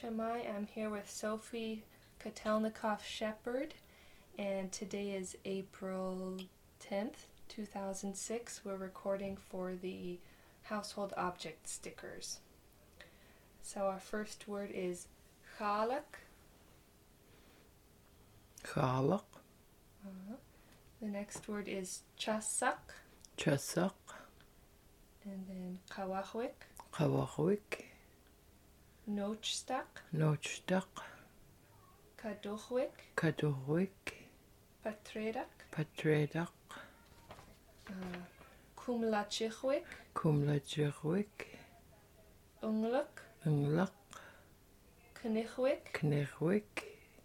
Shemai. I'm here with Sophie Kotelnikoff-Shepard, and today is April 10th, 2006. We're recording for the household object stickers. So our first word is chalak. Chalak. The next word is chasak. Chasak. And then kawahwik. Kawahwik. Nochstak. Nochstak. Kadohwik. Kadohwik. Patredak. Patredak. Kumlachichwik. Kumlachichwik. Ungluk. Ungluk. Knichwik. Knichwik.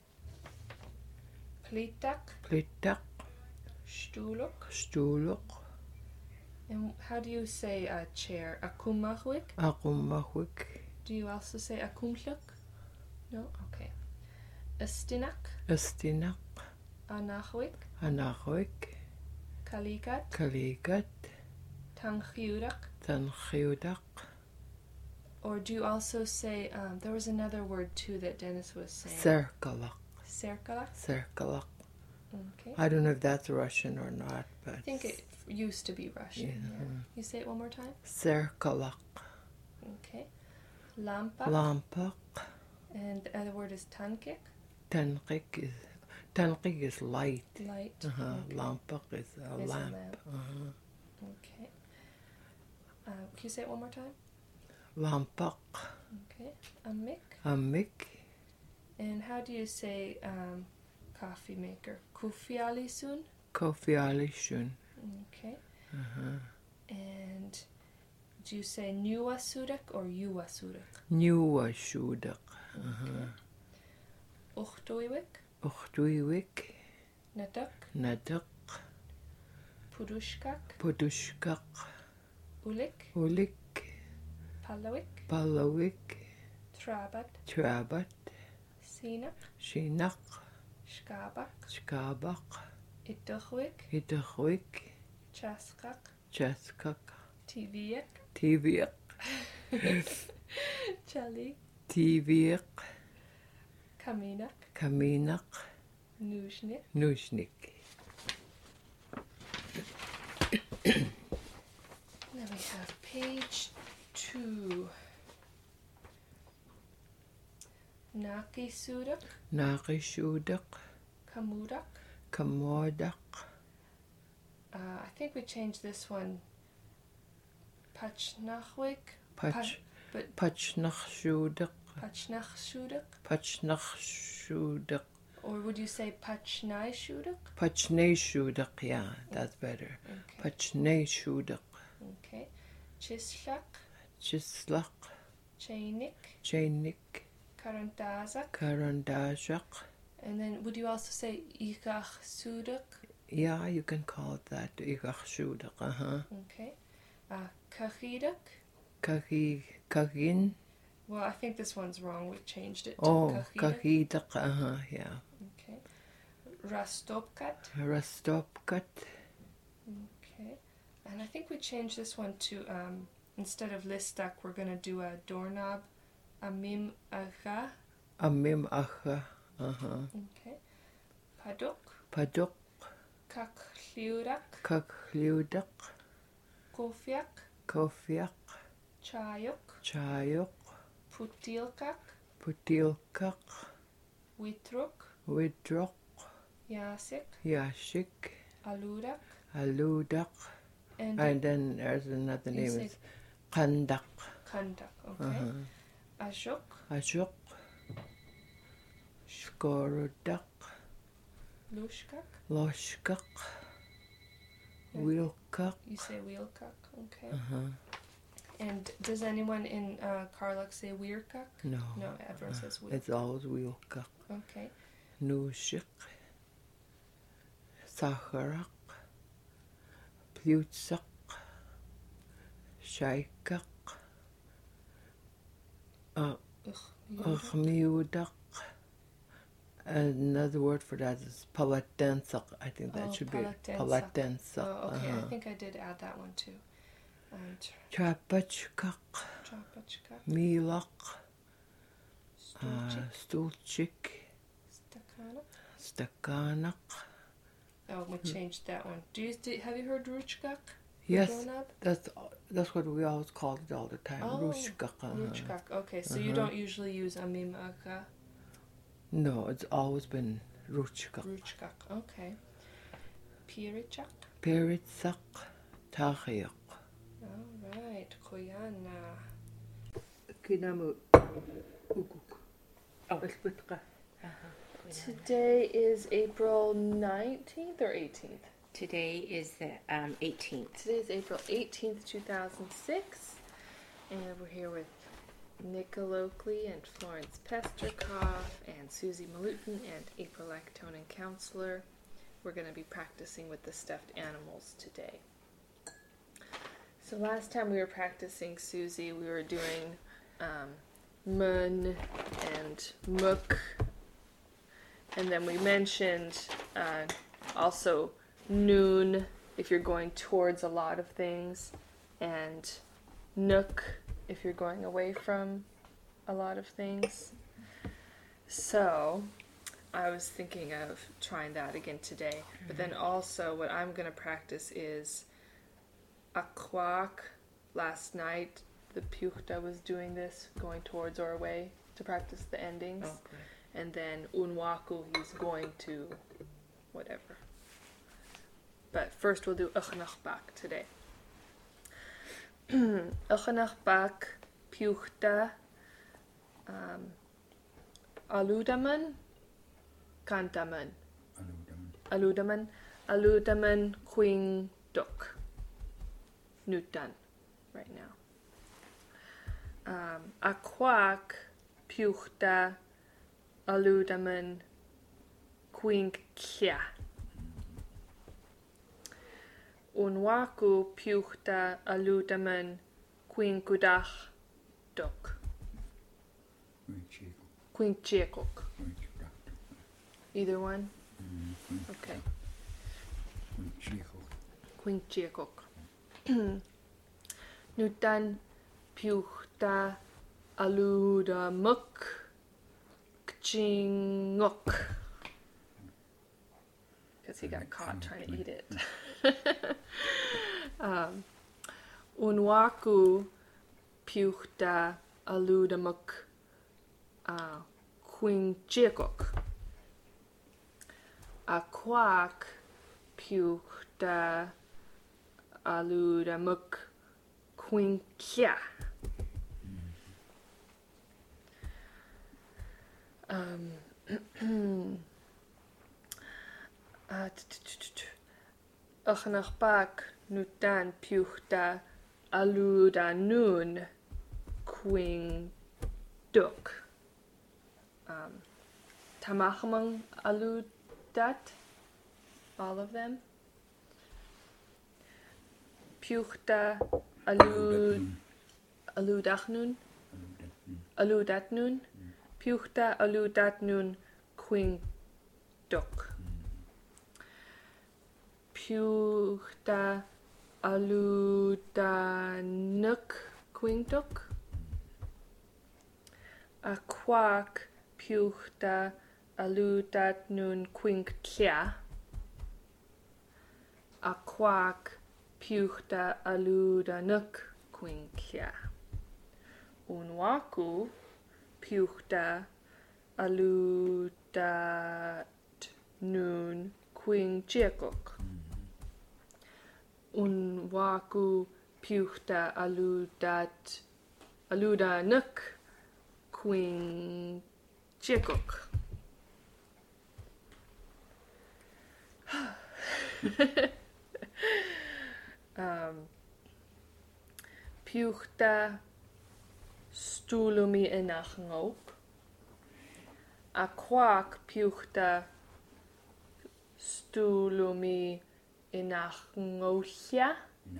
Plitak. Plitak. Stuluk. Stuluk. And how do you say a chair? Akumahwik? Akumahwik. Do you also say akumhluk? No? Okay. Astinak. Astinak. Anahwik. Anahwik. Kaligat. Kaligat. Tanchiudak. Tanchiudak. Or do you also say, there was another word too that Dennis was saying. Serkalak. Serkalak? Serkalak. Okay. I don't know if that's Russian or not, but I think it used to be Russian. Yeah. You say it one more time? Serkalak. Okay. Lampak. Lampak. And the other word is tankik. Tankik is light. Light. Okay. Lampak is a lamp. Okay. Can you say it one more time? Lampak. Okay. Amik. Amik. And how do you say coffee maker? Kufialisun? Kofialisun. Okay. And do you say Nuasudak or Uasudak? Nuasudak. Uchtuiwik? Uchtuiwik. Nadak? Nadak. Pudushkak? Pudushkak. Ulik? Ulik. Palawik? Palawik. Trabat? Trabat. Sinak? Shinak. Shkabak? Shkabak. Iduchwik? Iduchwik. Chaskak? Chaskak. Tiviak? Tiviak. Chalik? Tiviak. Kaminak? Kaminak. Nushnik? Nushnik. Then we have page 2. Nakisudak? Nakisudak. Kamudak? Kamodak. I think we changed this one. Pachnachwik? Pachnachshudak. Pachnachshudak? Pachnachshudak. Or would you say Pachnai-shudak? Pachnai-shudak, yeah, that's better. Okay. Pachnai-shudak. Okay. Chislak? Chislak. Chainik? Chainik. Karandazak? Karandazak. And then would you also say Igach-sudak? Yeah, you can call it that. Igach-shudak, Okay. Kachidak? Kagin. Well, I think this one's wrong. We changed it to Kachidak, yeah. Okay. Rastopkat? Rastopkat. Okay. And I think we changed this one to, instead of listak, we're going to do a doorknob. Amim Acha. Amim Acha. Okay. Paduk. Paduk. Kakliudak. Kakliudak. Kofiak. Kofiak. Chayuk. Chayuk. Putilkak. Putilkak. Witruk. Widruk. Yasik. Yashik. Aludak. Aludak. And then there's another name. It's Kandak. Kandak, okay. Ashuk. Ashuk. Skorodak. Lushkak. Loshkak. Wheelkak. You say wheelkak, okay. And does anyone in Karluk say weirkak? No. No, everyone says wheelkak. It's always wheelkak. Okay. Nushik. Sacharak. Plutsak. Shaikak. Uchmiudak. Another word for that is palatensak. I think that should be palatensak. Oh, okay. I think I did add that one too. Chapachkak. Milak. Stoeltjik. Stakkanak. Oh, we changed that one. Have you heard Rutschkak? Yes, that's what we always called it all the time. Rutschkak. Rutschkak. Okay, so you don't usually use amimaka? No, it's always been Rutschkak. Rutschkak. Okay. Pirichak. Piritsak tachiak. All right, Koyana. Kinamu ukuk. Oh. Today is April 19th or 18th? Today is the 18th. Today is April 18th, 2006. And we're here with Nicola Oakley and Florence Pesterkoff and Susie Malutin and April Actonin Counselor. We're going to be practicing with the stuffed animals today. So last time we were practicing, Susie, we were doing mun and muk. And then we mentioned also noon if you're going towards a lot of things, and nook if you're going away from a lot of things. So I was thinking of trying that again today. But then also what I'm going to practice is akwak. Last night the Puchta was doing this, going towards or away to practice the endings. Okay. And then unwaku, he's going to whatever. But first we'll do uchnachbak today. Uchnachbak, Puchta, aludaman, kantaman. Aludaman, queen duk. Nutan, right now. Akwak, Puchta, aludaman, queen kya. Unwaku, Puchta, aludaman, queen kudach, duk. Queen chiekok. Either one? Okay. Queen chiekok. Nutan, Puchta, aludamuk, kchingok. Because he got caught trying to eat it. Unwaku, Puchta, aludamuk, quinchikok. Akwak, Puchta, aludamuk, quinkia. Uchnachbak, nutan, Puchta, aludanun, queen duk. Tamachmang aludat, all of them. Puchta, aludachnun, aludatnun. Puchta, aludatnun, queen duk. Puchta, aludanuk, queen duk. Akwak, Puchta, aludatnun, queen kya. Akwak, Puchta, aludanuk, queen kya. Unwaku, Puchta, aludatnun, queen chiekok. Unwaku, Puchta, aludanuk, queen chiekok. Puchta, stulumi enachngop. Akwak, Puchta, stulumi enachngolja.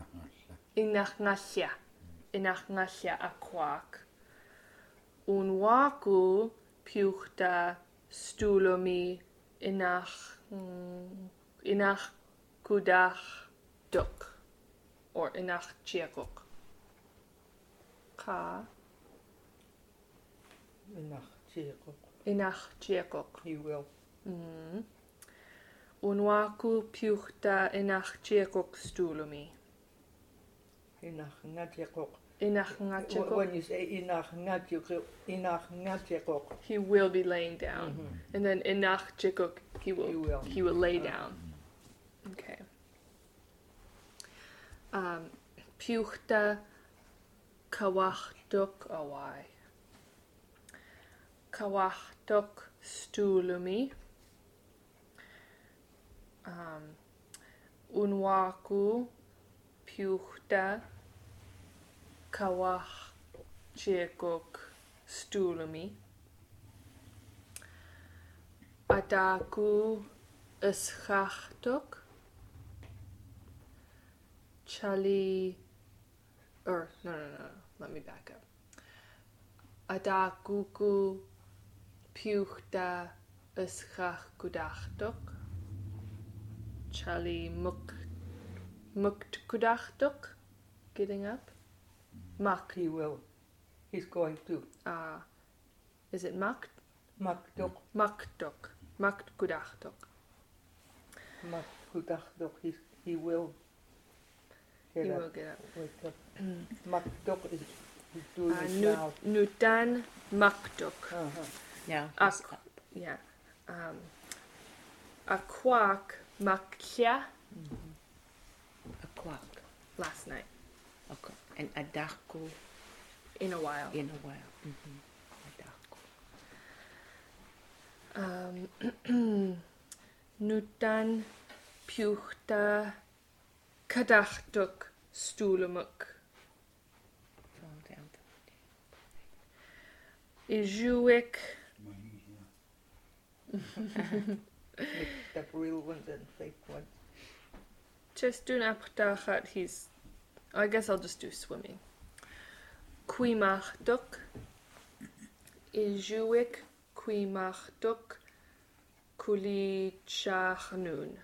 Inachngolja akwak. Unwaku, Puchta, stulumi inachkudach duk. Or inachchiekok. Ka. Inachtiekok. He will. Unwaku piuchta inachtiekok stulumi. Inachngatiekok. Inachngatiekok. When you say inachngatiekok, He will be laying down. And then inachtiekok, he will lay down. Okay. Piuchta kawachtok awai. Kawachtok stulumi. Unwaku piuchta kawachtiekok stulumi. Adaku ischachtok. Chali, no, let me back up. Adakuku piuchta ischach kudachtok. Chali mukt kudachtok. Getting up. Mak. he will. He's going to. Is it makt? Makdok. Maktok. Makt kudachtok. Makdok. He will. He will get up. Wake up. Makdok is doing it now. Nutan maktok. Now A he's up. Yeah. A quack makya A quack. last night. Okay. And a daku In a while. in a while. A daku. Nutan piuchta kadachtuk stulumuk. Fall down. Ijuik Mix up real ones and fake ones. just do naptachat. I guess I'll just do swimming. Quimachtuk. Ijuik quimachtuk kuli chachnun.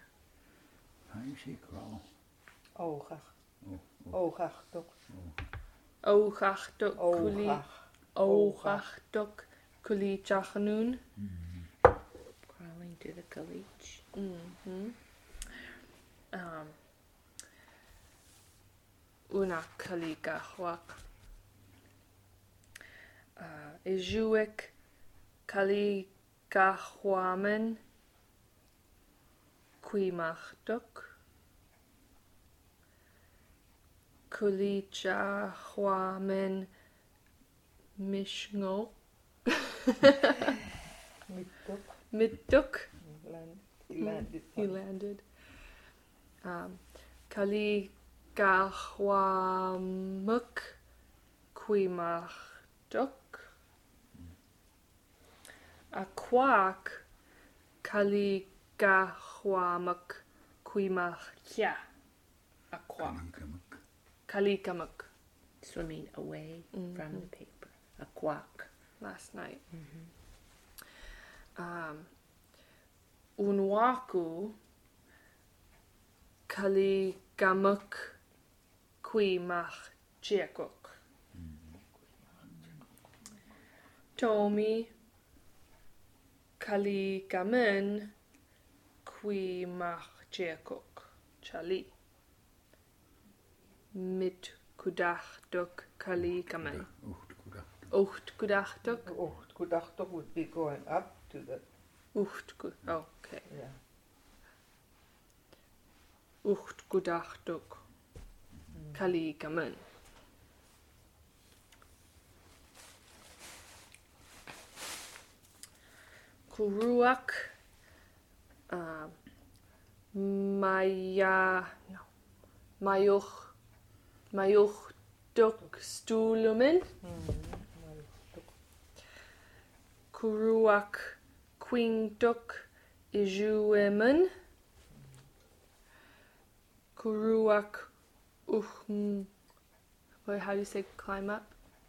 Ogach. Ogachtok. Ogachtuk kuli. Ogachtuk kuli chachnun. Crawling to the caliche. Una kalikahwak. Ijuik kalikahwamen quimachtuk. Kulichahwamen mishngok. Mittuk. He landed. Kalikahwamuk quimachtuk. A quack kalikahwamuk quimachya. A quack. Kalikamuk. Swimming away from the paper. A quack. Last night. Unwaku kaligamuk quimach chiekuk. Tomi kaligamen quimach chiekuk. Chali. Mit kudachtuk kaligamen. Ocht kudachtuk. Kudachtok would be going up to the. Okay. Yeah. Ucht kudachtuk kaligamen. Kuruak Mayuch duk stulumen. Kuruak quingduk ijuemen. Kuruak how do you say climb up?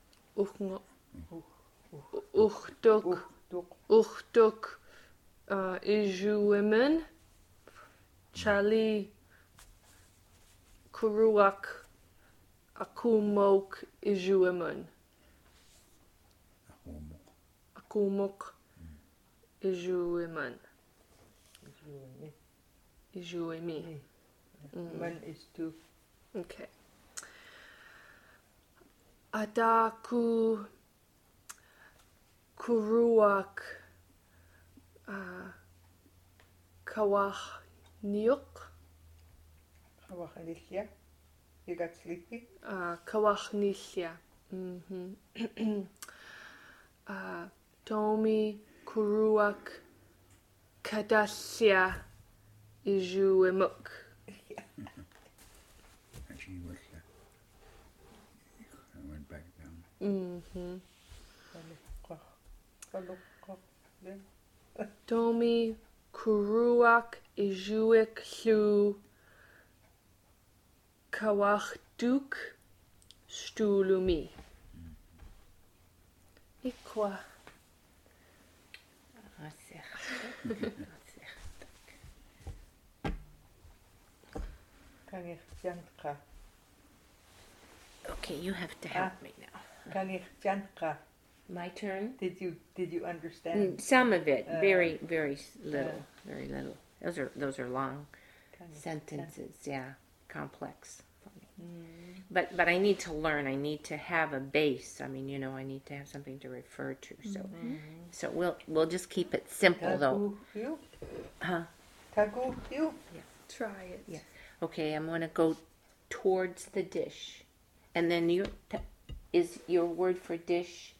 Uchtuk ijuemen. Chali kuruak akumok ijuemen. kumuk ijuiman. Ijuimi. Man is two. Okay. Adaku kuruak kawah niuk. Alicia, you got sleepy? Kawah nilia. Tomi kuruak kadasya ijuimuk. Actually, I went back down. Tomi kuruak ijuik lu kawachduk stulumi. Ikwa. Okay, you have to help me now. My turn? Did you understand? Some of it, very little, very little. Those are long sentences, yeah, complex for me. But I need to learn. I need to have a base. I mean, I need to have something to refer to. So we'll just keep it simple though. Huh? Tagu you? Try it. Yeah. Okay, I'm gonna go towards the dish, and then is your word for dish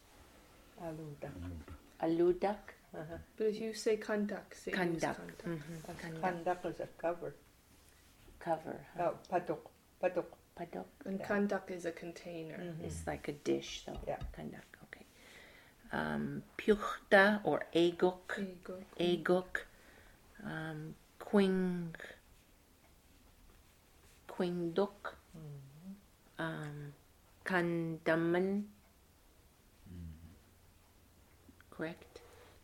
aludak? But if you say kandak, say Kandak. Kandak is a cover. Cover. Oh, padok. Padok. And kandak is a container. It's like a dish, though. Yeah. Kandak. Okay. Puchta or egok. Egok. Quingduk. Kandaman. Correct?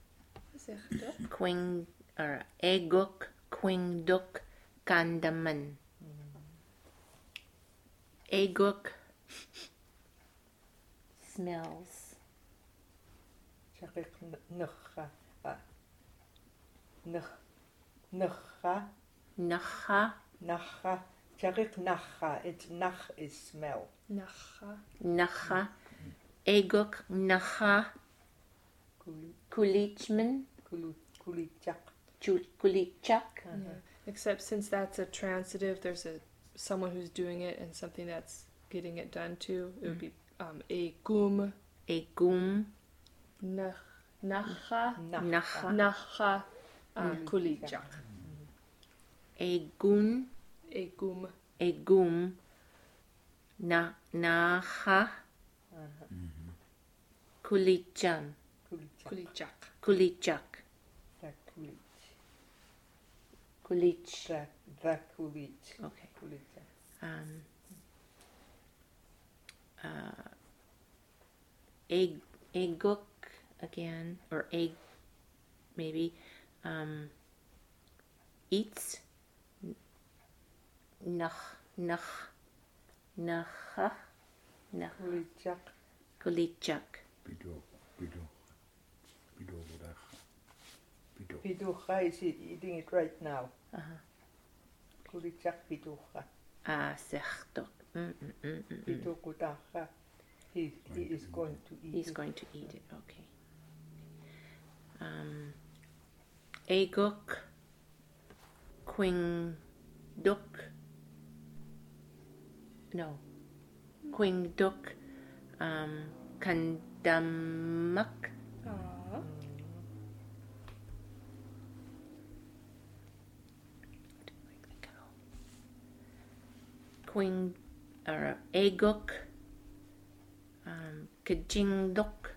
Egok, quingduk, kandaman. Egok smells. Nacha. It's nach is smell. Nacha. Egok nacha. Kulichman. Kulichak. Except since that's a transitive, there's someone who's doing it and something that's getting it done to. It would be egum. Egum. Nacha. Kulichak. Egum. Nacha. Kulicham. Kulichak. Kulich. The kulich. Okay. Eguk again, or egg maybe. Eats. Kulichak. Piducha is eating it right now. Kulichak piducha. Sechtok. Pidukutacha. He is going to eat He's it. going to eat it, okay. Eguk. Quingduk. No. Quingduk. Kandamak. Eguk. Kajingduk.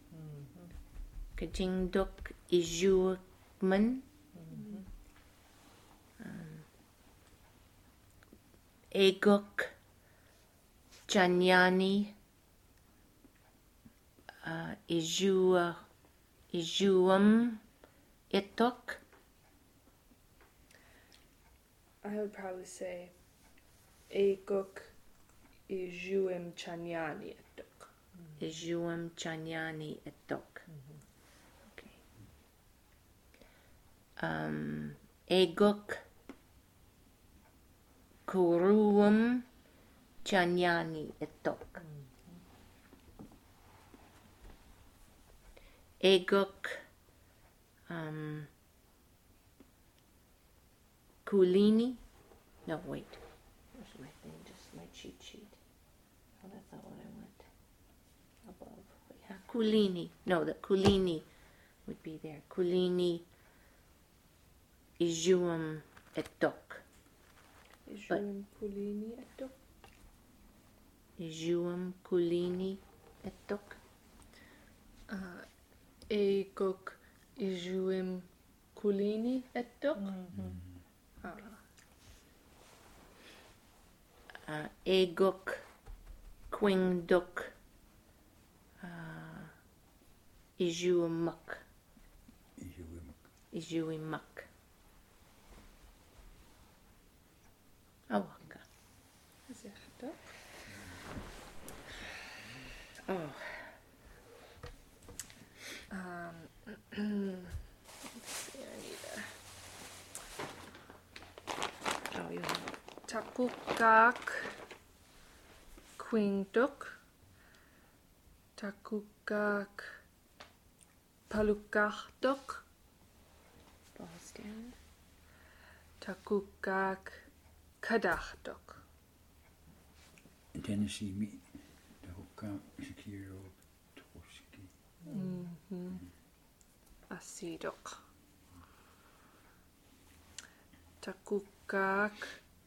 Kajingduk Ijuman. Eguk Chanyani. Ijuam Itok. I would probably say eguk ijuim chanyani etuk. Ijuam Chanyani Itok. Eguk Kuruum Chanyani Etok. Eguk Kulini. No, wait. Where's my thing? Just my cheat sheet. Oh, that's not what I want. Above. Yeah, Kulini. No, the Kulini would be there. Kulini Ijuum Etok. Ijuum Kulini Etok. Ijuum Kulini Etok. Eguk Ijuum Kulini Etok. Eguk Quingduk Ijuumuk. Ijuimuk. Awaka. Zechtok. Oh. Let's see, I need Oh, you have Takukak Quingduk. Takukak Palukarduk. balls down. Takukak Kadarduk. Tennessee meat. The hukka Shakiro Toski. Asiduk. Takukak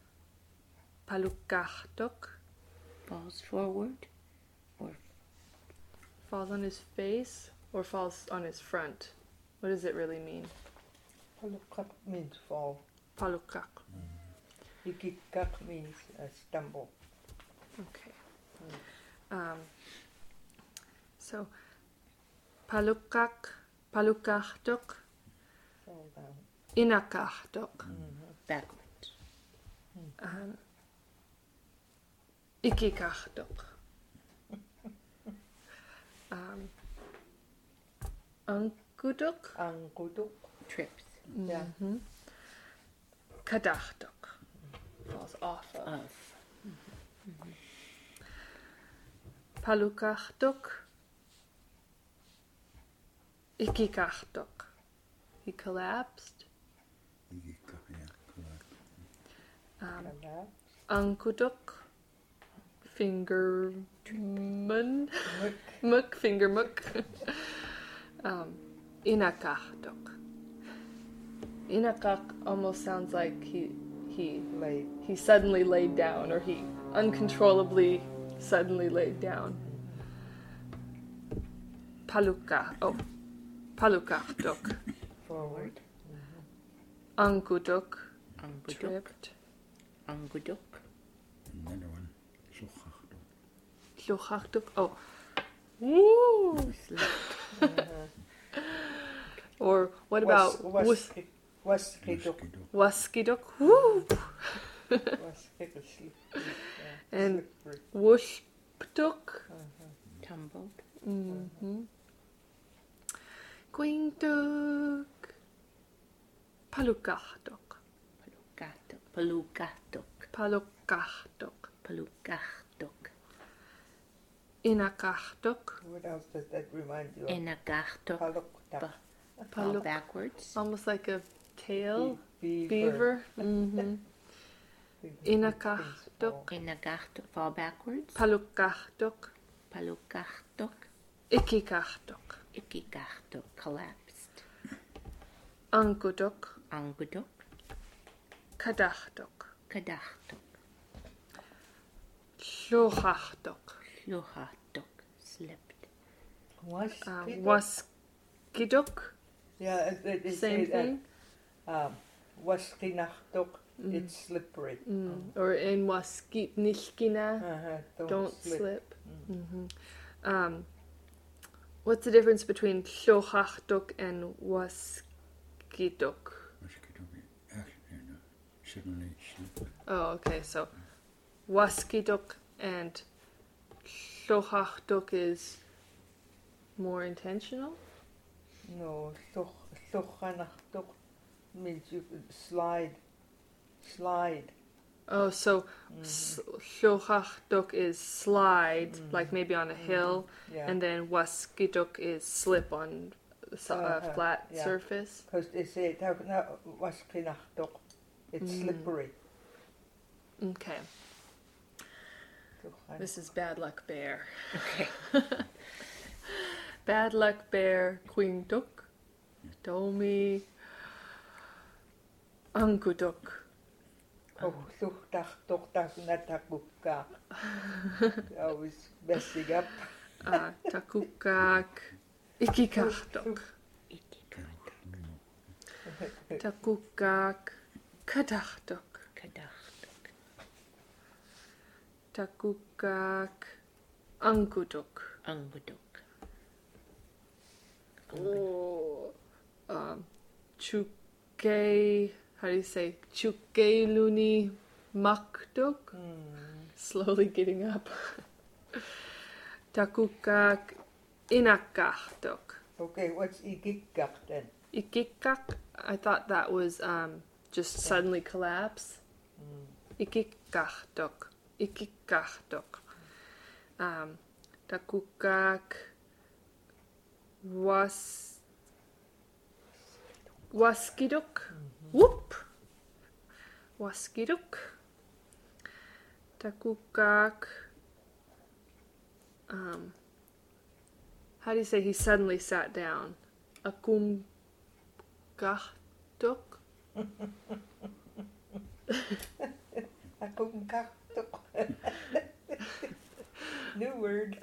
Palukarduk. Balls forward. Or Falls on his face or falls on his front? What does it really mean? Palukak means fall. Palukak. Ikikak means stumble. Okay. So, Palukarduk, Fall down. Inakarduk, backwards. Ikikarduk, Ankuduk, Anguduk. Trips. Yeah. Kadarduk. Falls off of. Of. Palukarduk, Ikikarduk. He collapsed. Collapse. Ankuduk, Fingerman, Muk. Finger Muk. Inakarduk. Inakak almost sounds like he Late. suddenly laid down, or he uncontrollably suddenly laid down. Palukarduk. Forward. Ankuduk, Anguduk. tripped. Anguduk. Another one. Sochachto. Lukarduk, oh. Woo! Slept. Or what about Waskiduk. Waskiduk? Woo! Waskiduk. And Slippery. Wushptuk. Tumbled. Quingduk. Palukarduk. Palukarduk. Palukarduk. Palukarduk. Inakarduk. What else does that remind you of? Enagarduk. Palukdak. Fall Paluk- backwards. Almost like a tail. Beaver. Beaver. Things Inakarduk. fall. Enagarduk. Fall backwards. Palukarduk. Palukarduk. Ikikarduk. Ikikarduk. Collapsed. Ankuduk. Anguduk. Kadarduk. Kadarduk. Lukarduk. Lucharduk. Slipped. Waskiduk. Yeah, they Same say thing. that. Waskinachtuk. It's slippery. Or in Waskitnishkina. Don't slip. slip. What's the difference between Lukarduk and Waskiduk? Suddenly slip. Oh, okay. So Waskiduk and Lukarduk is more intentional. No, Suchanachtuk means you could slide. Oh, so Llwchachdwch is slide, like maybe on a hill, Yeah. and then Wasgidwch is slip on a flat yeah. surface. Because they say Waskinachdwch, it's slippery. Okay. This is Bad Luck Bear. Okay. Bad Luck Bear, Quingdwch, Domi, Angudwch. Oh, Llwchachdwch Natakukak. Always messing up. Takukak, Ikikachdwch. Takukak, Kadachdwch. Takukak, Angudwch. Oh, Chukay, how do you say? Chukayluni Makdwch. Slowly getting up. Takukak, Inakachdwch. Okay, what's Ikikak then? Ikikak, I thought that was just suddenly collapse. Ikikachdwch. Ikikachdwch. Takukak, Wasgidwch. Whoop. Wasgidwch. Takukak. How do you say he suddenly sat down? Akumgachdwch. Akumgachdwch. New word.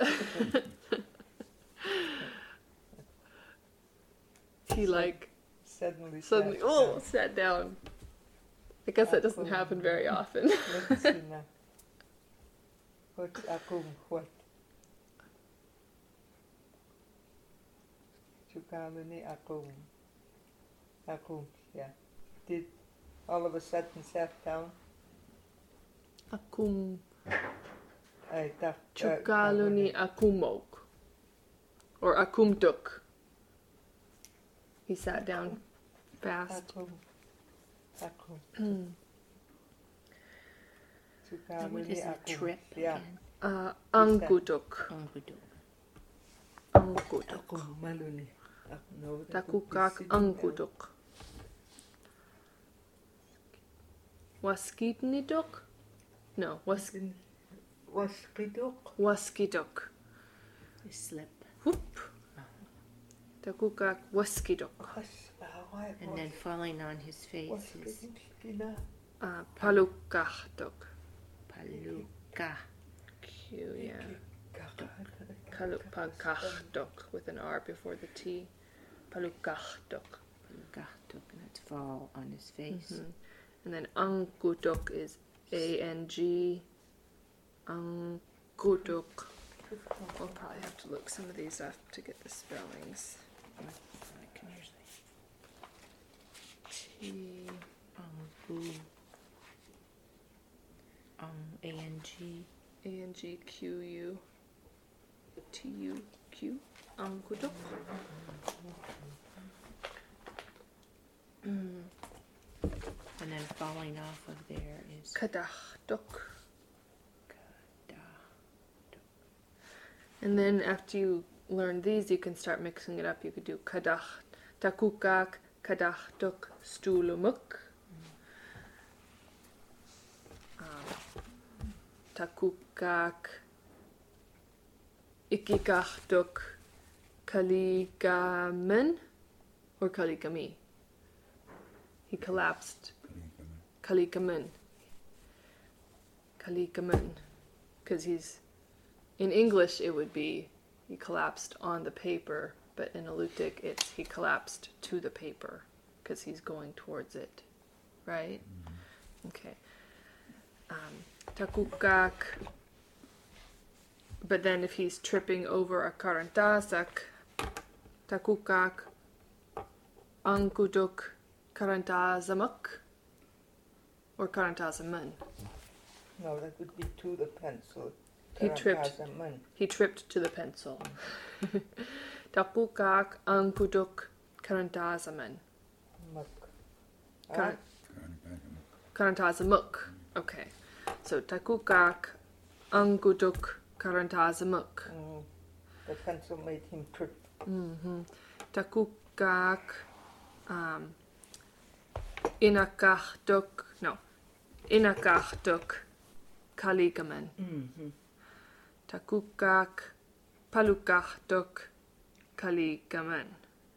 He like Suddenly sat down. I guess that doesn't happen very often. Let's see now. What's akum? What? Chukaluni akum. Akum, yeah. Did all of a sudden sat down? Akum. I thought. Chukaluni akumok. Or akumdwch. He sat down fast. Akum. And what is a trip Yeah. again? Angudwch. Angudwch. Akum maluni. No, Takukak Angudwch. Waskidnidwch? No, Waskidwch. Slip. Whoop. Takukak Waskidwch. And then falling on his face is Palukachdwch. Paluka. Q, yeah. Palukachdwch with an R before the T. Palukachdwch. And that's fall on his face. And then Angudwch is A-N-G. Angudwch. We'll probably have to look some of these up to get the spellings. I can usually. T. A-N-G. A-N-G-Q-U. T-U-Q. Angudwch. And then falling off of there is Kadachdwch. And then after you learn these, you can start mixing it up. You could do Takukak, Kadachdwch, Stulumuk. Takukak, Ikikachdwch, Kaligamen, or Kaligami. He collapsed. Kalikamen. Because he's, in English it would be he collapsed on the paper, but in Alutiiq it's he collapsed to the paper because he's going towards it, right? Okay. Takukak. But then if he's tripping over a karantasak, Takukak, Angudwch, Karantazamak, or Karantazaman. No, that would be to the pencil. He tripped to the pencil. Takukak, Angudwch, Karantazaman. Karan- Karantazamuk. Karantazamuk. Okay. So Takukak Anguduk Karantazamuk. The pencil made him trip. Takukak Inakahduk. No. Inakahduk Kalikaman. Takukak Palukahduk Kalikaman.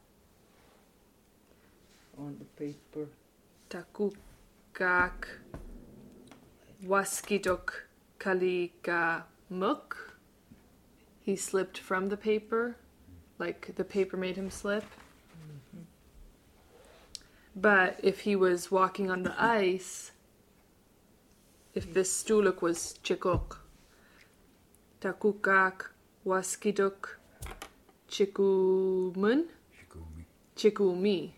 On the paper. Takukak Waskiduk Kalikamuk. He slipped from the paper, like the paper made him slip. But if he was walking on the ice, if this stuluk was chikuk, Takukak Waskiduk Chikumun Shikumi. Chikumi.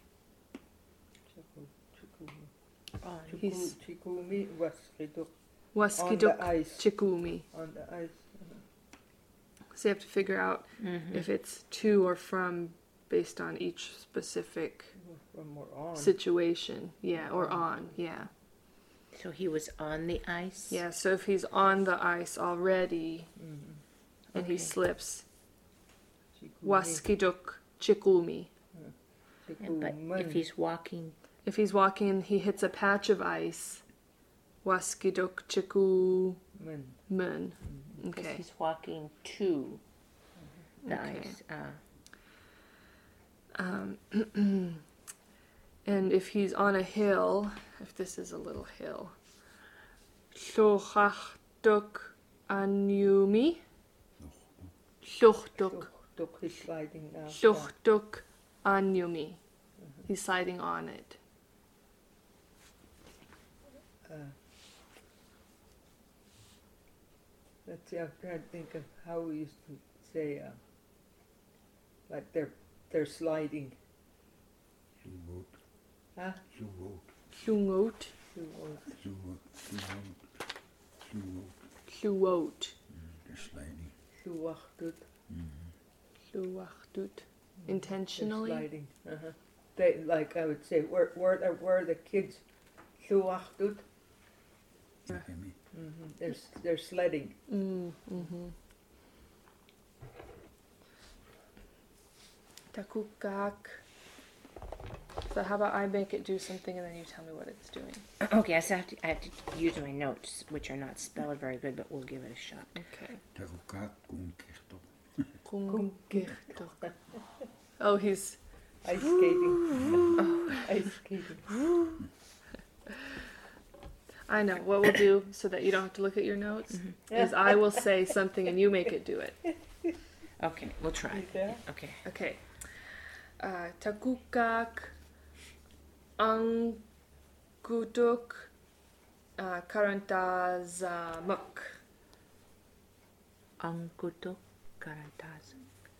He's Chikumi was on Waskiduk the ice. Chikumi. On the ice. So you have to figure out if it's to or from based on each specific From or on. situation. Yeah, or on. Yeah. So he was on the ice? Yeah, so if he's on the ice already and he Okay. slips, Chikumi. Waskiduk Chikumi. But Chikuman. if he's walking, If he's walking and he hits a patch of ice, Waskiduk Chikumun. Man. because Okay. he's walking to the Okay. ice. And if he's on a hill, if this is a little hill, Shochachduk Anyumi. Shochtuk. Tuk is sliding down. Shochtuk Anyumi. He's sliding on it. Let's see, I'm trying to think of how we used to say, like they're sliding. Suwot. Huh? Suwot. Shungot. Suwot. Suwot. Suwot. Shuot. They're sliding. Suwachtut. Shuachtut. They're Intentionally. sliding. They, like I would say, where the kids suwachtut. Shikimi. They're sledding. Takukak. So how about I make it do something and then you tell me what it's doing? Okay, so I have to use my notes, which are not spelled very good, but we'll give it a shot. Okay. Takukak kunkirto. Kungirtok. Oh, he's Ice skating. Ice skating. I know. What we'll do so that you don't have to look at your notes is I will say something and you make it do it. Okay, we'll try. Yeah. Okay. Okay. Takukak Anguduk Karantazamuk. Angkuto Karantaz.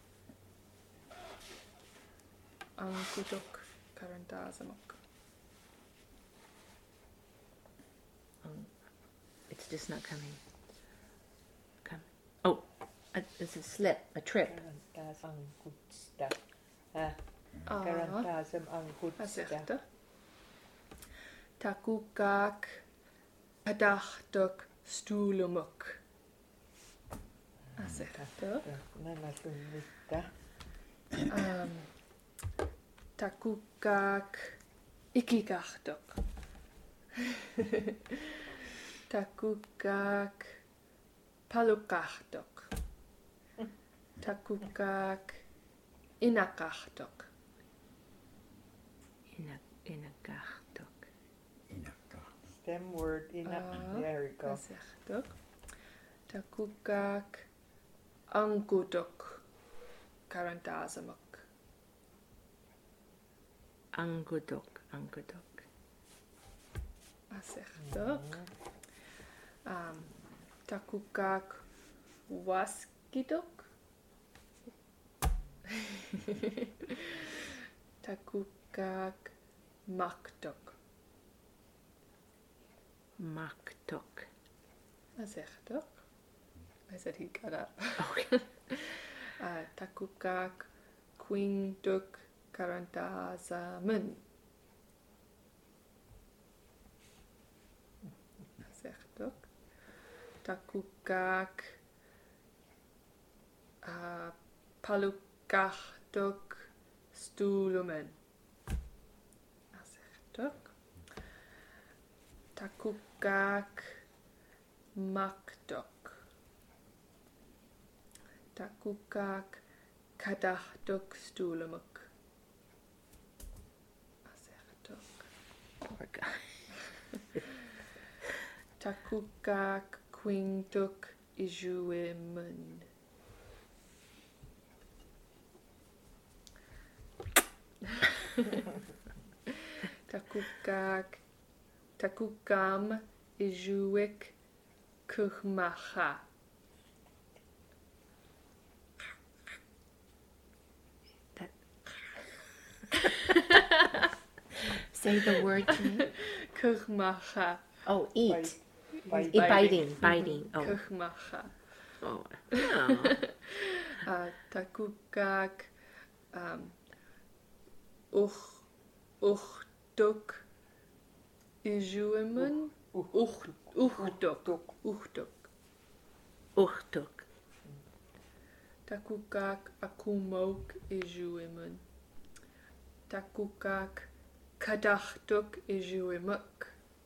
Anguduk Karantazamuk. It's just not coming. Come. Oh, it's a slip, a trip. Karantaz angutsta. Ah, Karantazam angutsta. Azerta. Takukak Padachtuk Stulumuk. Azerta. Nanatunutta. Takukak Ikikachtuk. Takukak Palukachtuk. Takukak Inakachtuk. Inagachtok. Inakta. Stem word in there we go. Azertuk. Takukak Anguduk Karantazamuk. Angudok. Angudok. Azertuk. Takukak Waskiduk. Takukak Maktuk. Maktok. Azertuk. I said he got up. Okay. Takukak Quingduk Karantazamun. Takukak. Palukachtuk. Stulumen. Azechtuk. Takukak. Makdok. Takukak. Kadachtuk. Stulumuk. Azechtuk. Poor guy. Takukak Quingtuk Ijuimun. Takukam Ijuik Kuchmacha. Say the word to me. Kuchmacha. Oh, eat. Bite. Biting. Oh. Kuchmacha. Oh. Takukak Uchtuk Ijuimun. Uchtuk. Uchtuk. Takukak Akumok Ijuimun. Takukak Kadachtuk Ijuimuk.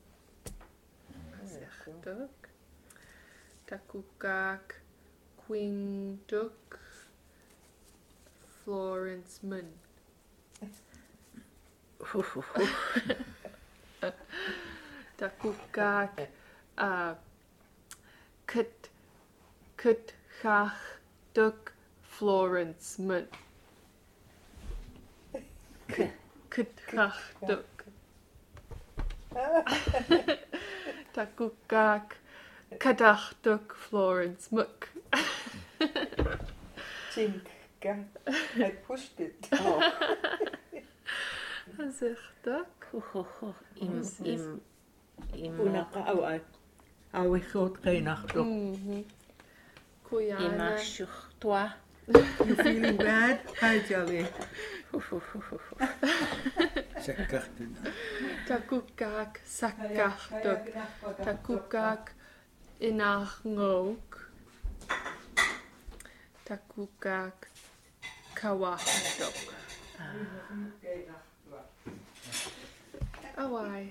Azechtuk. Takukak Quingduk Florence Mun. Takukak Kutchachduk Florence Mun. Kutchachduk. Takukak Kadachtuk Florence Muk. Think. I pushed it. Oh. Azechtuk. Unaka awishot kainachto. Kuyana. Imashuchtwa. You feeling bad? Hi, Jolly. Sakkartun. Takukak Sakachtuk. Takukak Inachngok. Takukak Kawachtuk. Oh, I.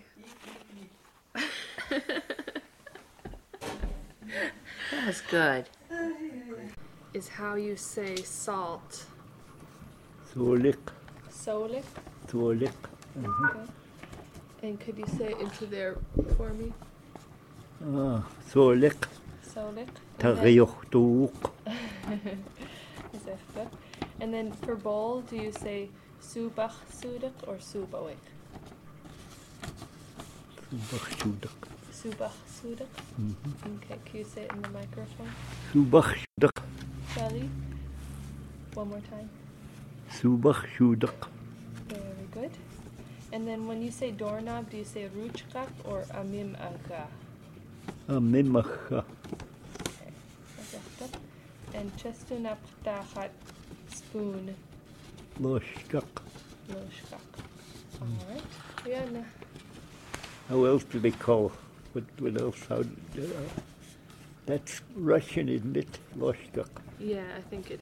That's good. Is how you say salt. Solik. Solik. Solik. Okay. And could you say it into there for me? Solik. Solik. Tariyuchtuuk. And then for bowl, do you say subach sudik or subawik? Subachshudak. Subach sudik. Okay, can you say it in the microphone? Subachshudak. Shelly? One more time. Subachshudak. Very good. And then when you say doorknob, do you say ruchkak or amim aga? Amimacha. And chestunap tachat spoon. Loshkak. Loshkak. Alright. Yeah, no. How else do they call? What else? How? That's Russian, isn't it? Loshkak. Yeah, I think it